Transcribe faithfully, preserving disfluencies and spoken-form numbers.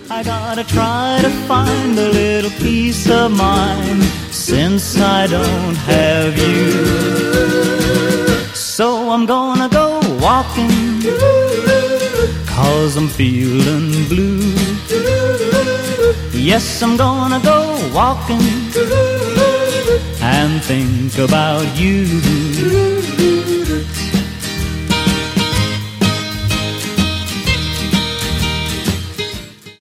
I gotta try to find a little peace of mind since I don't have you. So I'm gonna go walking, 'cause I'm feeling blue. Yes, I'm gonna go walking and think about you.